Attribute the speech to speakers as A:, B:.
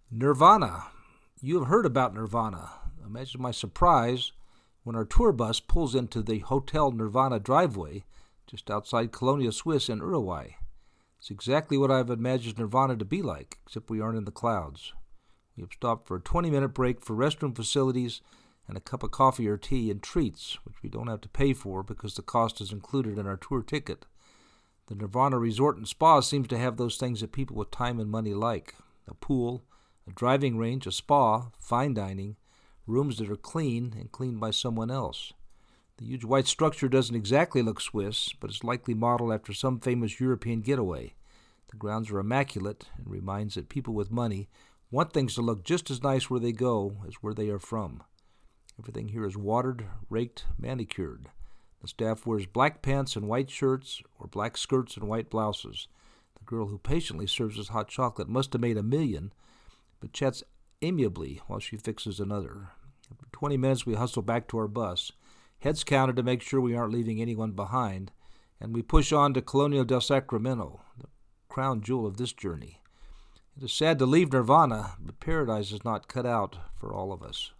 A: Nirvana. You have heard about Nirvana. Imagine my surprise when our tour bus pulls into the Hotel Nirvana driveway just outside Colonia Suisse in Uruguay. It's exactly what I've imagined Nirvana to be like, except we aren't in the clouds. We have stopped for a 20-minute break for restroom facilities and a cup of coffee or tea and treats, which we don't have to pay for because the cost is included in our tour ticket. The Nirvana Resort and Spa seems to have those things that people with time and money like: a pool, a driving range, a spa, fine dining, rooms that are clean and cleaned by someone else. The huge white structure doesn't exactly look Swiss, but it's likely modeled after some famous European getaway. The grounds are immaculate and reminds that people with money want things to look just as nice where they go as where they are from. Everything here is watered, raked, manicured. The staff wears black pants and white shirts or black skirts and white blouses. The girl who patiently serves us hot chocolate must have made $1 million, but chats amiably while she fixes another. After 20 minutes, we hustle back to our bus, heads counted to make sure we aren't leaving anyone behind, and we push on to Colonial del Sacramento, the crown jewel of this journey. It is sad to leave Nirvana, but paradise is not cut out for all of us.